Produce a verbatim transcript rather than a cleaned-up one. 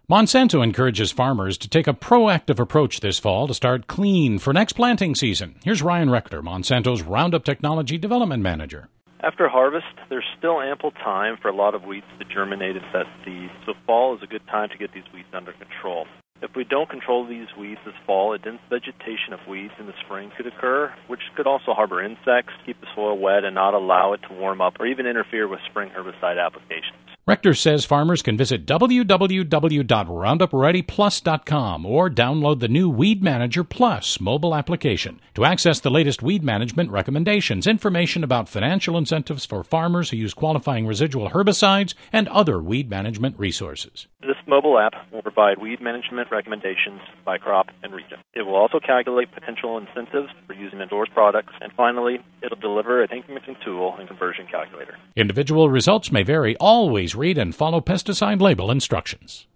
Monsanto encourages farmers to take a proactive approach this fall to start clean for next planting season. Here's Ryan Rector, Monsanto's Roundup Technology Development Manager. After harvest, there's still ample time for a lot of weeds to germinate and set seeds, so fall is a good time to get these weeds under control. If we don't control these weeds this fall, a dense vegetation of weeds in the spring could occur, which could also harbor insects, keep the soil wet, and not allow it to warm up or even interfere with spring herbicide applications. Rector says farmers can visit w w w dot roundup ready plus dot com or download the new Weed Manager Plus mobile application to access the latest weed management recommendations, information about financial incentives for farmers who use qualifying residual herbicides, and other weed management resources. This mobile app will provide weed management recommendations by crop and region. It will also calculate potential incentives for using endorsed products, and finally, it'll deliver a tank mixing tool and conversion calculator. Individual results may vary. Always read and follow pesticide label instructions.